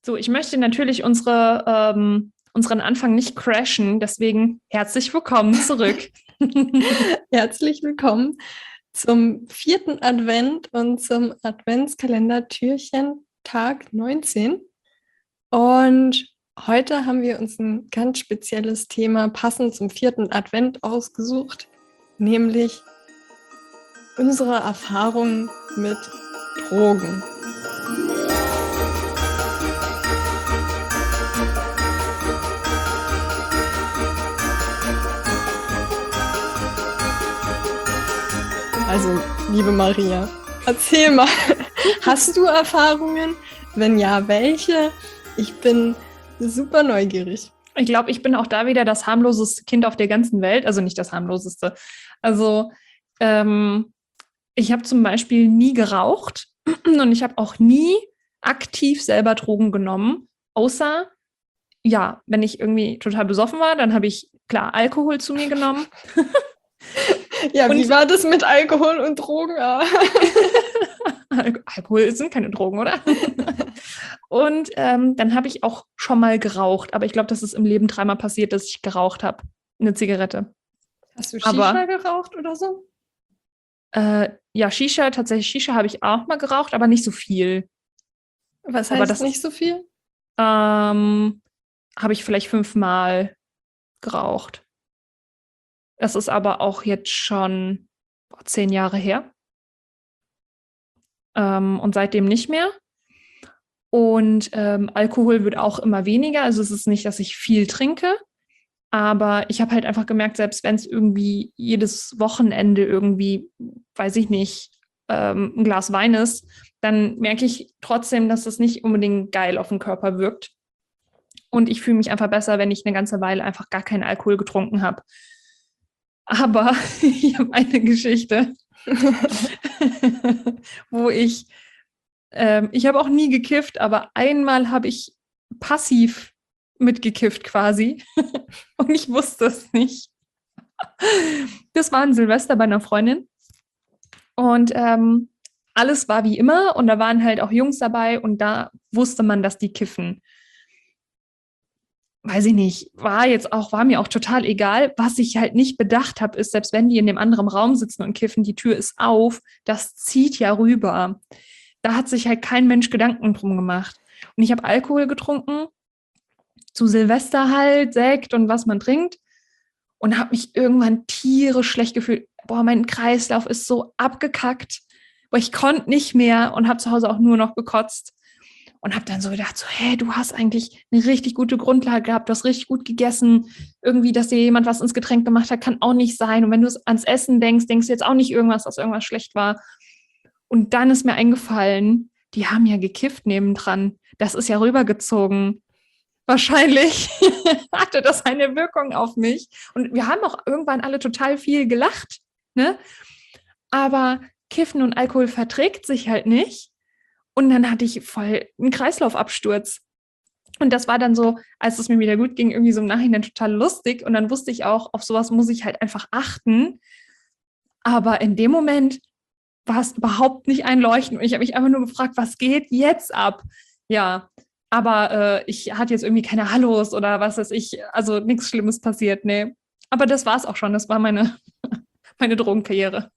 So, ich möchte natürlich unseren Anfang nicht crashen, deswegen herzlich willkommen zurück. Herzlich willkommen zum vierten Advent und zum Adventskalender-Türchen Tag 19. Und heute haben wir uns ein ganz spezielles Thema passend zum vierten Advent ausgesucht, nämlich unsere Erfahrungen mit Drogen. Also, liebe Maria, erzähl mal, hast du Erfahrungen? Wenn ja, welche? Ich bin super neugierig. Ich glaube, ich bin auch da wieder das harmloseste Kind auf der ganzen Welt. Also nicht das harmloseste. Also ich habe zum Beispiel nie geraucht und ich habe auch nie aktiv selber Drogen genommen, außer, ja, wenn ich irgendwie total besoffen war, dann habe ich, klar, Alkohol zu mir genommen. Ja, wie Und war das mit Alkohol und Drogen? Alkohol sind keine Drogen, oder? Und dann habe ich auch schon mal geraucht. Aber ich glaube, das ist im Leben dreimal passiert, dass ich geraucht habe. Eine Zigarette. Hast du Shisha Aber geraucht oder so? ja, tatsächlich Shisha habe ich auch mal geraucht, aber nicht so viel. Was Aber heißt das nicht so viel? habe ich vielleicht 5-mal geraucht. Das ist aber auch jetzt schon 10 Jahre her. Und seitdem nicht mehr. Und Alkohol wird auch immer weniger. Also es ist nicht, dass ich viel trinke, aber ich habe halt einfach gemerkt, selbst wenn es irgendwie jedes Wochenende irgendwie, weiß ich nicht, ein Glas Wein ist, dann merke ich trotzdem, dass es nicht unbedingt geil auf den Körper wirkt. Und ich fühle mich einfach besser, wenn ich eine ganze Weile einfach gar keinen Alkohol getrunken habe. Aber ich habe eine Geschichte, wo ich habe auch nie gekifft, aber einmal habe ich passiv mitgekifft quasi. Und ich wusste es nicht. Das war ein Silvester bei einer Freundin. Und alles war wie immer. Und da waren halt auch Jungs dabei. Und da wusste man, dass die kiffen. Weiß ich nicht, war mir auch total egal. Was ich halt nicht bedacht habe, ist, selbst wenn die in dem anderen Raum sitzen und kiffen, die Tür ist auf, das zieht ja rüber. Da hat sich halt kein Mensch Gedanken drum gemacht. Und ich habe Alkohol getrunken, zu Silvester halt, Sekt und was man trinkt. Und habe mich irgendwann tierisch schlecht gefühlt. Boah, mein Kreislauf ist so abgekackt. Boah, ich konnte nicht mehr und habe zu Hause auch nur noch gekotzt. Und habe dann so gedacht, so, hey, du hast eigentlich eine richtig gute Grundlage gehabt, du hast richtig gut gegessen. Irgendwie, dass dir jemand was ins Getränk gemacht hat, kann auch nicht sein. Und wenn du ans Essen denkst, denkst du jetzt auch nicht irgendwas, dass irgendwas schlecht war. Und dann ist mir eingefallen, die haben ja gekifft nebendran. Das ist ja rübergezogen. Wahrscheinlich hatte das eine Wirkung auf mich. Und wir haben auch irgendwann alle total viel gelacht, ne? Aber Kiffen und Alkohol verträgt sich halt nicht. Und dann hatte ich voll einen Kreislaufabsturz. Und das war dann so, als es mir wieder gut ging, irgendwie so im Nachhinein total lustig. Und dann wusste ich auch, auf sowas muss ich halt einfach achten. Aber in dem Moment war es überhaupt nicht einleuchtend. Und ich habe mich einfach nur gefragt, was geht jetzt ab? Ja, aber ich hatte jetzt irgendwie keine Hallos oder was weiß ich. Also nichts Schlimmes passiert, nee. Aber das war es auch schon. Das war meine Drogenkarriere.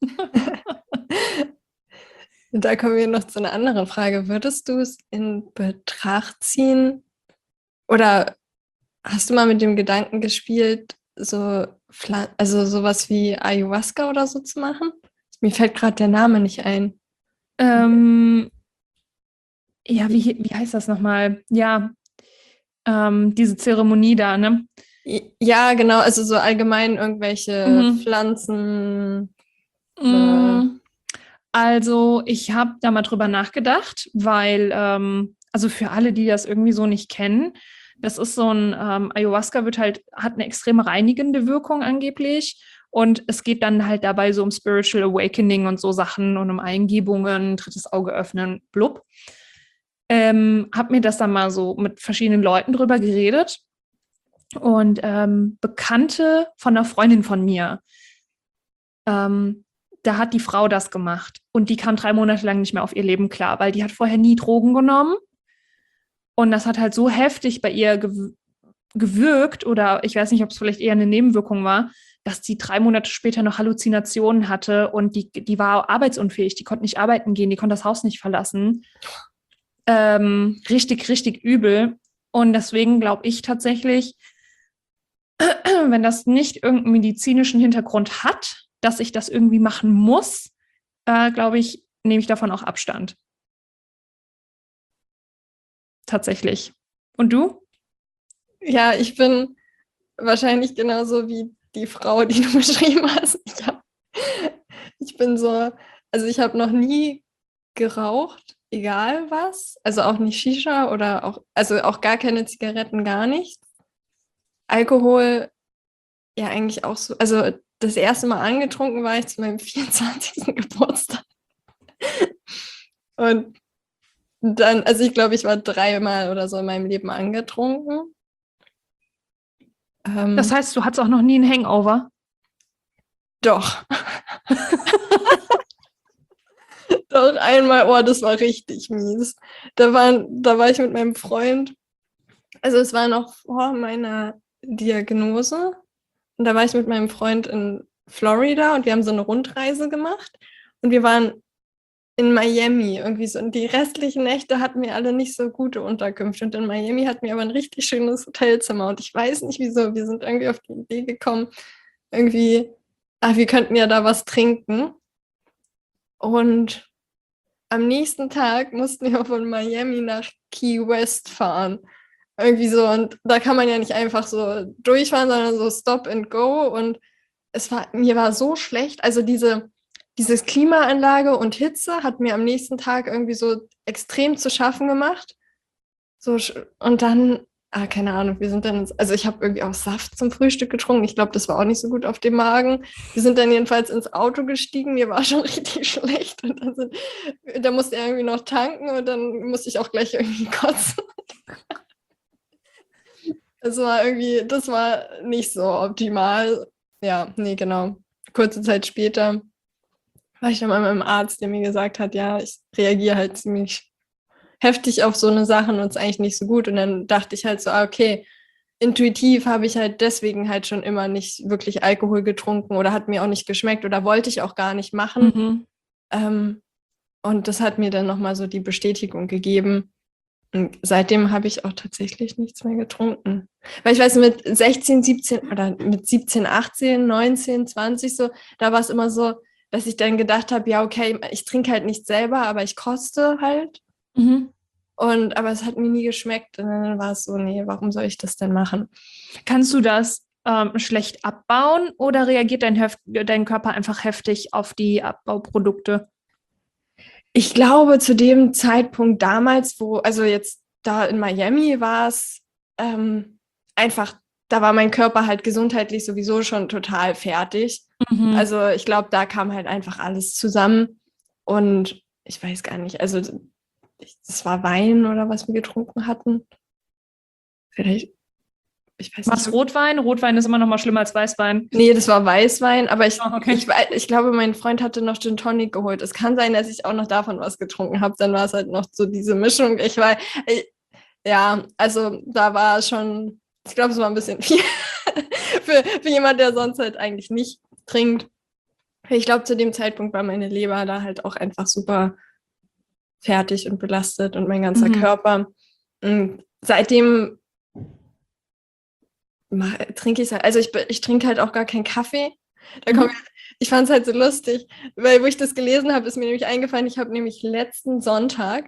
Und da kommen wir noch zu einer anderen Frage. Würdest du es in Betracht ziehen oder hast du mal mit dem Gedanken gespielt, also sowas wie Ayahuasca oder so zu machen? Mir fällt gerade der Name nicht ein. Ähm, ja, wie heißt das nochmal? Ja, diese Zeremonie da, ne? Ja, genau, also so allgemein irgendwelche Mhm. Pflanzen. Mm, Also, ich habe da mal drüber nachgedacht, weil, also für alle, die das irgendwie so nicht kennen, das ist so ein, Ayahuasca hat eine extreme reinigende Wirkung angeblich. Und es geht dann halt dabei so um Spiritual Awakening und so Sachen und um Eingebungen, drittes Auge öffnen, blub. Hab mir das dann mal so mit verschiedenen Leuten drüber geredet. Und Bekannte von einer Freundin von mir, ähm, da hat die Frau das gemacht und die kam 3 Monate lang nicht mehr auf ihr Leben klar, weil die hat vorher nie Drogen genommen Und das hat halt so heftig bei ihr gewirkt, oder ich weiß nicht, ob es vielleicht eher eine Nebenwirkung war, dass die 3 Monate später noch Halluzinationen hatte und die war arbeitsunfähig, die konnte nicht arbeiten gehen, die konnte das Haus nicht verlassen. Richtig, richtig übel. Und deswegen glaube ich tatsächlich, wenn das nicht irgendeinen medizinischen Hintergrund hat, dass ich das irgendwie machen muss, glaube ich, nehme ich davon auch Abstand. Tatsächlich. Und du? Ja, ich bin wahrscheinlich genauso wie die Frau, die du beschrieben hast. Ich bin so, also ich habe noch nie geraucht, egal was. Also auch nicht Shisha oder auch, also auch gar keine Zigaretten, gar nicht. Alkohol, ja eigentlich auch so. Also das erste Mal angetrunken war ich zu meinem 24. Geburtstag. Und dann, also ich glaube, ich war 3-mal oder so in meinem Leben angetrunken. Das heißt, du hattest auch noch nie einen Hangover? Doch. Doch, einmal, oh, das war richtig mies. Da war ich mit meinem Freund, also es war noch vor meiner Diagnose. Und da war ich mit meinem Freund in Florida und wir haben so eine Rundreise gemacht. Und wir waren in Miami irgendwie so. Und die restlichen Nächte hatten wir alle nicht so gute Unterkünfte. Und in Miami hatten wir aber ein richtig schönes Hotelzimmer. Und ich weiß nicht wieso, wir sind irgendwie auf die Idee gekommen, irgendwie, wir könnten ja da was trinken. Und am nächsten Tag mussten wir von Miami nach Key West fahren. Irgendwie so. Und da kann man ja nicht einfach so durchfahren, sondern so Stop and Go. Und mir war so schlecht. Also dieses Klimaanlage und Hitze hat mir am nächsten Tag irgendwie so extrem zu schaffen gemacht. So, und dann, keine Ahnung, wir sind dann, also ich habe irgendwie auch Saft zum Frühstück getrunken. Ich glaube, das war auch nicht so gut auf dem Magen. Wir sind dann jedenfalls ins Auto gestiegen. Mir war schon richtig schlecht. Und da musste er irgendwie noch tanken und dann musste ich auch gleich irgendwie kotzen. Das war nicht so optimal. Ja, nee, genau. Kurze Zeit später war ich dann mal mit einem Arzt, der mir gesagt hat, ja, ich reagiere halt ziemlich heftig auf so eine Sache und es ist eigentlich nicht so gut. Und dann dachte ich halt so, okay, intuitiv habe ich halt deswegen halt schon immer nicht wirklich Alkohol getrunken oder hat mir auch nicht geschmeckt oder wollte ich auch gar nicht machen. Und das hat mir dann nochmal so die Bestätigung gegeben. Und seitdem habe ich auch tatsächlich nichts mehr getrunken. Weil ich weiß, mit 16, 17 oder mit 17, 18, 19, 20 so, da war es immer so, dass ich dann gedacht habe, ja, okay, ich trinke halt nicht selber, aber ich koste halt. Aber es hat mir nie geschmeckt. Und dann war es so, nee, warum soll ich das denn machen? Kannst du das schlecht abbauen oder reagiert dein Körper einfach heftig auf die Abbauprodukte? Ich glaube, zu dem Zeitpunkt damals, also jetzt da in Miami war es einfach, da war mein Körper halt gesundheitlich sowieso schon total fertig. Also ich glaube, da kam halt einfach alles zusammen. Und ich weiß gar nicht, also das war Wein oder was wir getrunken hatten. Vielleicht, ich weiß Was, nicht. Rotwein? Rotwein ist immer noch mal schlimmer als Weißwein. Nee, das war Weißwein, aber okay. ich glaube, mein Freund hatte noch Gin Tonic geholt. Es kann sein, dass ich auch noch davon was getrunken habe. Dann war es halt noch so diese Mischung. Ja, also da war schon, ich glaube, es war ein bisschen viel für jemand, der sonst halt eigentlich nicht trinkt. Ich glaube, zu dem Zeitpunkt war meine Leber da halt auch einfach super fertig und belastet und mein ganzer Körper. Und seitdem trinke ich halt, also ich trinke halt auch gar keinen Kaffee. Ich fand es halt so lustig, weil wo ich das gelesen habe, ist mir nämlich eingefallen, ich habe nämlich letzten Sonntag,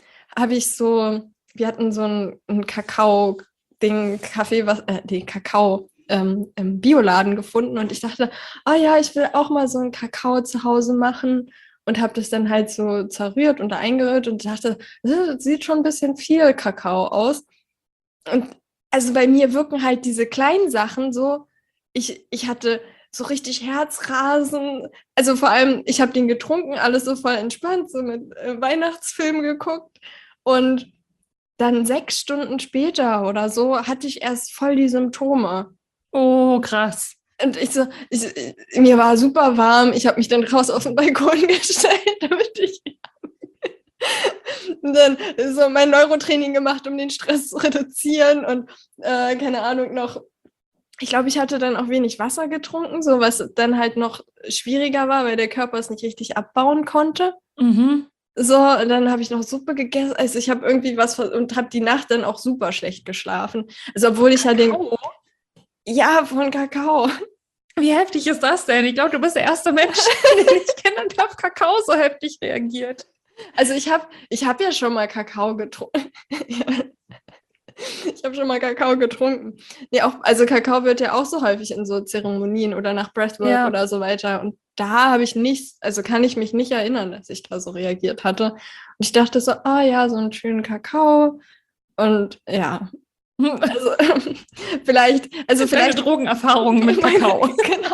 wir hatten so ein Kakao-Ding, Kaffee, Kakao im Bioladen gefunden und ich dachte, ja, ich will auch mal so einen Kakao zu Hause machen und habe das dann halt so zerrührt und da eingerührt und dachte, das sieht schon ein bisschen viel Kakao aus. Und also bei mir wirken halt diese kleinen Sachen so, ich hatte so richtig Herzrasen, also vor allem, ich habe den getrunken, alles so voll entspannt, so mit Weihnachtsfilm geguckt und dann 6 Stunden später oder so hatte ich erst voll die Symptome. Oh, krass. Und mir war super warm, ich habe mich dann raus auf den Balkon gestellt, damit ich Und dann so mein Neurotraining gemacht, um den Stress zu reduzieren und keine Ahnung noch. Ich glaube, ich hatte dann auch wenig Wasser getrunken, so was dann halt noch schwieriger war, weil der Körper es nicht richtig abbauen konnte. Mhm. So, und dann habe ich noch Suppe gegessen. Also ich habe irgendwie und habe die Nacht dann auch super schlecht geschlafen. Also obwohl ich ja Ja, von Kakao. Wie heftig ist das denn? Ich glaube, du bist der erste Mensch, den ich kenne, der auf Kakao so heftig reagiert. Also ich hab ja schon mal Kakao getrunken. Ich habe schon mal Kakao getrunken. Nee, also Kakao wird ja auch so häufig in so Zeremonien oder nach Breathwork oder so weiter. Und da habe ich nichts, also kann ich mich nicht erinnern, dass ich da so reagiert hatte. Und ich dachte so, ja, so einen schönen Kakao. Und ja, also vielleicht. Deine Drogenerfahrungen mit Kakao. Genau.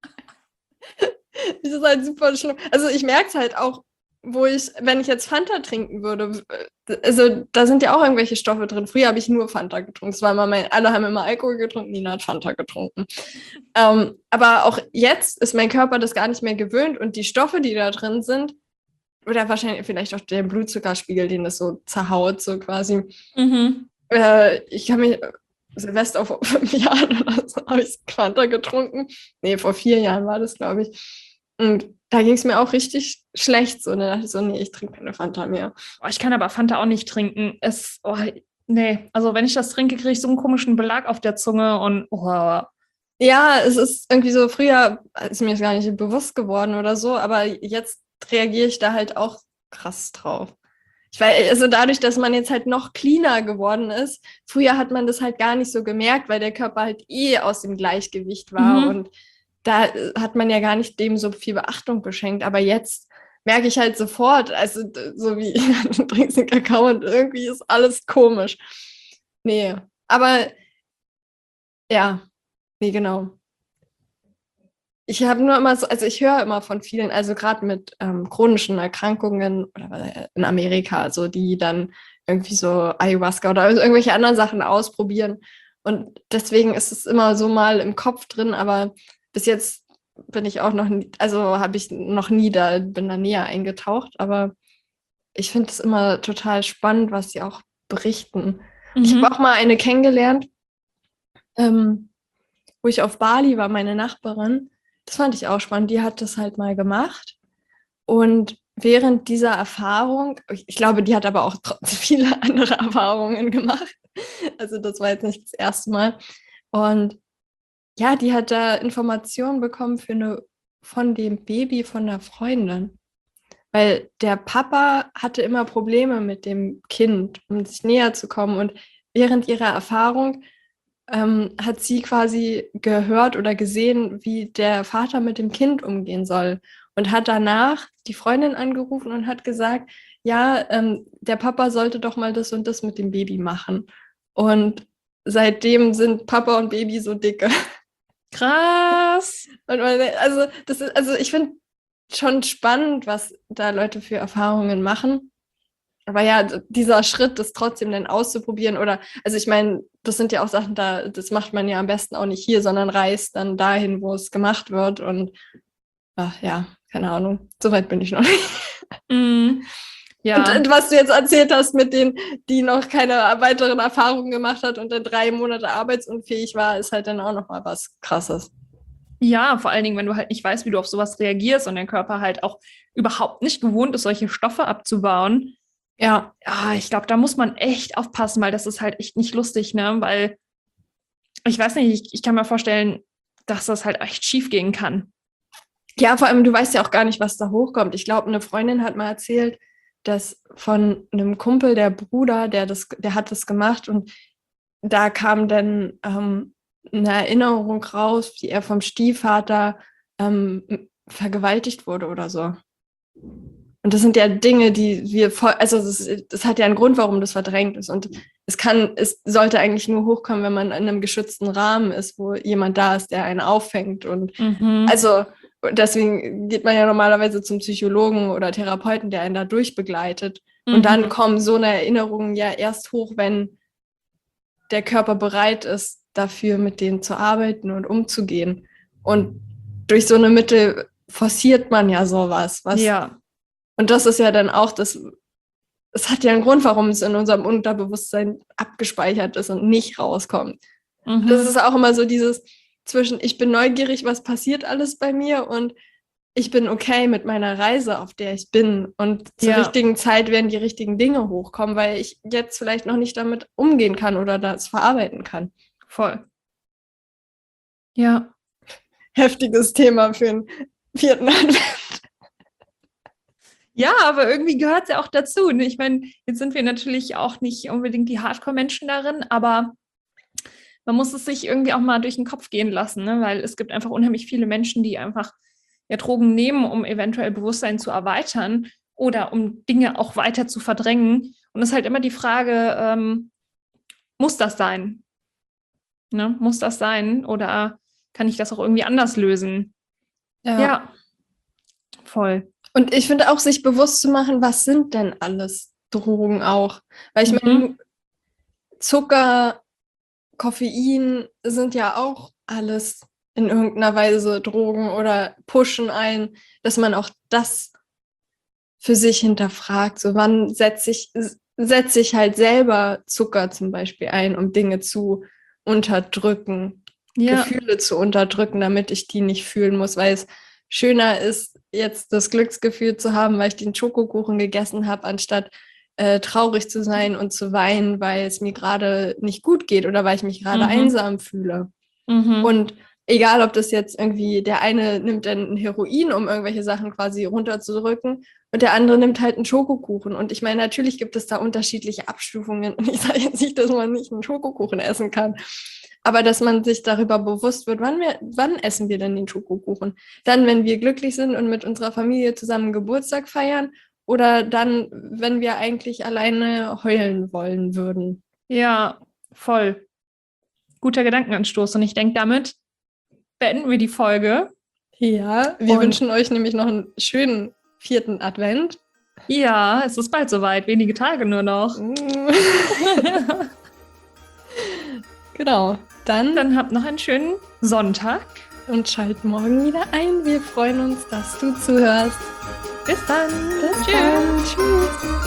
Das ist halt super schlimm. Also ich merke es halt auch, wenn ich jetzt Fanta trinken würde, also da sind ja auch irgendwelche Stoffe drin. Früher habe ich nur Fanta getrunken. Das war immer alle haben immer Alkohol getrunken, Nina hat Fanta getrunken. Aber auch jetzt ist mein Körper das gar nicht mehr gewöhnt und die Stoffe, die da drin sind, oder wahrscheinlich vielleicht auch der Blutzuckerspiegel, den das so zerhaut, so quasi. Mhm. Ich kann mich, Silvester vor 5 Jahren oder so, habe ich Fanta getrunken. Nee, vor 4 Jahren war das, glaube ich. Und da ging es mir auch richtig schlecht. So, und dann dachte ich so, nee, ich trinke keine Fanta mehr. Ich kann aber Fanta auch nicht trinken. Nee, also wenn ich das trinke, kriege ich so einen komischen Belag auf der Zunge und Ja, es ist irgendwie so, früher ist mir das gar nicht bewusst geworden oder so, aber jetzt reagiere ich da halt auch krass drauf. Also dadurch, dass man jetzt halt noch cleaner geworden ist, früher hat man das halt gar nicht so gemerkt, weil der Körper halt aus dem Gleichgewicht war und da hat man ja gar nicht dem so viel Beachtung geschenkt, aber jetzt merke ich halt sofort, also so wie du trinkst den Kakao und irgendwie ist alles komisch. Nee, aber ja, nee, genau. Ich habe nur immer so, also ich höre immer von vielen, also gerade mit chronischen Erkrankungen oder in Amerika, so die dann irgendwie so Ayahuasca oder irgendwelche anderen Sachen ausprobieren. Und deswegen ist es immer so mal im Kopf drin, aber bis jetzt bin ich auch noch nie, also habe ich noch nie bin da näher eingetaucht, aber ich finde es immer total spannend, was sie auch berichten. Ich habe auch mal eine kennengelernt, wo ich auf Bali war, meine Nachbarin. Das fand ich auch spannend. Die hat das halt mal gemacht. Und während dieser Erfahrung, ich glaube, die hat aber auch viele andere Erfahrungen gemacht. Also das war jetzt nicht das erste Mal. Und ja, die hat da Informationen bekommen von dem Baby von einer Freundin. Weil der Papa hatte immer Probleme mit dem Kind, um sich näher zu kommen. Und während ihrer Erfahrung hat sie quasi gehört oder gesehen, wie der Vater mit dem Kind umgehen soll. Und hat danach die Freundin angerufen und hat gesagt, ja, der Papa sollte doch mal das und das mit dem Baby machen. Und seitdem sind Papa und Baby so dicke. Krass. Und also ich finde schon spannend, was da Leute für Erfahrungen machen. Aber ja, dieser Schritt, das trotzdem dann auszuprobieren also ich meine, das sind ja auch Sachen, das macht man ja am besten auch nicht hier, sondern reist dann dahin, wo es gemacht wird und ja, keine Ahnung, soweit bin ich noch nicht. Ja. Und was du jetzt erzählt hast mit denen, die noch keine weiteren Erfahrungen gemacht hat und dann 3 Monate arbeitsunfähig war, ist halt dann auch nochmal was Krasses. Ja, vor allen Dingen, wenn du halt nicht weißt, wie du auf sowas reagierst und dein Körper halt auch überhaupt nicht gewohnt ist, solche Stoffe abzubauen. Ja, ich glaube, da muss man echt aufpassen, weil das ist halt echt nicht lustig, ne? Weil ich weiß nicht, ich kann mir vorstellen, dass das halt echt schief gehen kann. Ja, vor allem, du weißt ja auch gar nicht, was da hochkommt. Ich glaube, eine Freundin hat mal erzählt, dass von einem Kumpel, der Bruder, der hat das gemacht und da kam dann eine Erinnerung raus, wie er vom Stiefvater vergewaltigt wurde oder so. Und das sind ja Dinge, die wir also das hat ja einen Grund, warum das verdrängt ist. Und es sollte eigentlich nur hochkommen, wenn man in einem geschützten Rahmen ist, wo jemand da ist, der einen auffängt. Und also deswegen geht man ja normalerweise zum Psychologen oder Therapeuten, der einen da durchbegleitet. Und dann kommen so eine Erinnerungen ja erst hoch, wenn der Körper bereit ist, dafür mit denen zu arbeiten und umzugehen. Und durch so eine Mittel forciert man ja sowas. Ja. Und das ist ja dann auch das, es hat ja einen Grund, warum es in unserem Unterbewusstsein abgespeichert ist und nicht rauskommt. Das ist auch immer so dieses zwischen, ich bin neugierig, was passiert alles bei mir und ich bin okay mit meiner Reise, auf der ich bin. Und zur richtigen Zeit werden die richtigen Dinge hochkommen, weil ich jetzt vielleicht noch nicht damit umgehen kann oder das verarbeiten kann. Voll. Ja. Heftiges Thema für den 4. Advent. Ja, aber irgendwie gehört es ja auch dazu. Ne? Ich meine, jetzt sind wir natürlich auch nicht unbedingt die Hardcore-Menschen darin, aber man muss es sich irgendwie auch mal durch den Kopf gehen lassen, ne? Weil es gibt einfach unheimlich viele Menschen, die einfach Drogen nehmen, um eventuell Bewusstsein zu erweitern oder um Dinge auch weiter zu verdrängen. Und es ist halt immer die Frage, muss das sein? Ne? Muss das sein? Oder kann ich das auch irgendwie anders lösen? Ja, voll. Und ich finde auch, sich bewusst zu machen, was sind denn alles Drogen auch? Weil ich meine, Zucker, Koffein sind ja auch alles in irgendeiner Weise Drogen oder pushen ein, dass man auch das für sich hinterfragt. So, wann setze ich halt selber Zucker zum Beispiel ein, um Dinge zu unterdrücken, Gefühle zu unterdrücken, damit ich die nicht fühlen muss, weil es schöner ist, jetzt das Glücksgefühl zu haben, weil ich den Schokokuchen gegessen habe, anstatt traurig zu sein und zu weinen, weil es mir gerade nicht gut geht oder weil ich mich gerade einsam fühle. Und egal, ob das jetzt irgendwie, der eine nimmt dann ein Heroin, um irgendwelche Sachen quasi runterzudrücken und der andere nimmt halt einen Schokokuchen. Und ich meine, natürlich gibt es da unterschiedliche Abstufungen. Und ich sage jetzt nicht, dass man nicht einen Schokokuchen essen kann, aber dass man sich darüber bewusst wird, wann essen wir denn den Schokokuchen? Dann, wenn wir glücklich sind und mit unserer Familie zusammen Geburtstag feiern oder dann, wenn wir eigentlich alleine heulen wollen würden. Ja, voll. Guter Gedankenanstoß. Und ich denke, damit beenden wir die Folge. Ja, wir wünschen euch nämlich noch einen schönen 4. Advent. Ja, es ist bald soweit. Wenige Tage nur noch. Genau. Dann habt noch einen schönen Sonntag. Und schalt morgen wieder ein. Wir freuen uns, dass du zuhörst. Bis dann. Bis dann. Tschüss.